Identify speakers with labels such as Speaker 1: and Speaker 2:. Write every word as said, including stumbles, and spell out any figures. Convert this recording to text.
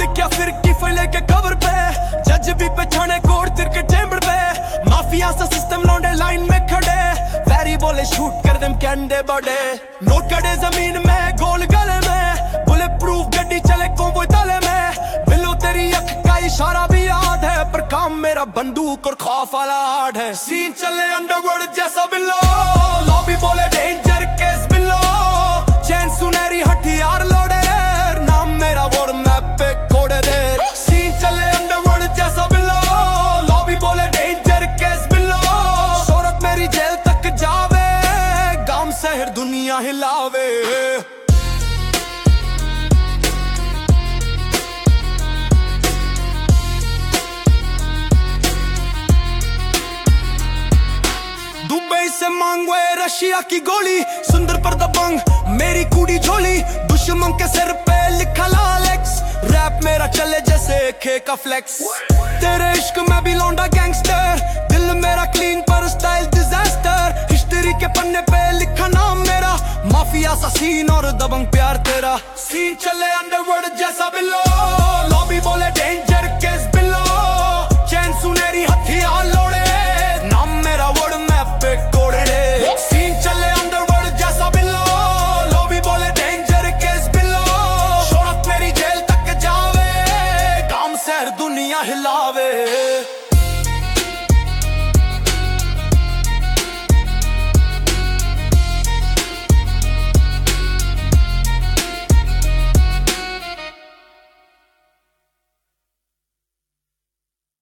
Speaker 1: लिखा फिर की फैले के कवर पे, जज भी पछाने कोर्ट तिर के चैम्बर पे, माफिया सा सिस्टम लौंडे लाइन में खड़े, वैरी बोले शूट कर देम कैंडे बड़े, नोट कड़े जमीन में गोल गले में, बुलेट प्रूफ गड्डी चले कॉम्बोय ताले में, बिल्लो तेरी अख का इशारा भी याद है, पर काम मेरा बंदूक और खौफ वाला आड़ है। सीन चले अंडरवर्ल्ड जैसा बिल्लो, लॉबी बोले डेंजर केस बिल्लो, चैन सुनहरी हथियार लोडे, नाम मेरा वोर मैप पे कोडे दे। सीन चले अंडरवर्ल्ड जैसा बिल्लो, लॉबी बोले डेंजर केस बिल्लो, शोहरत मेरी जेल तक जावे, गांव शहर दुनिया हिलावे। दुबई से मांगवे रशिया की गोली, सुंदर पर दबंग मेरी कूड़ी झोली, दुश्मन के सिर पे लिखा लाल एक्स, रैप मेरा चले जैसे खे का फ्लेक्स, तेरे इश्क में भी लौंडा गैंगस्टर, दिल मेरा क्लीन पर स्टाइल डिजास्टर, हिस्ट्री के पन्ने पे लिखा नाम मेरा, माफिया सा सीन और दबंग प्यार तेरा। सीन चले अंडरवर्ल्ड जैसा बिल्लो, लॉबी बोले डेंजर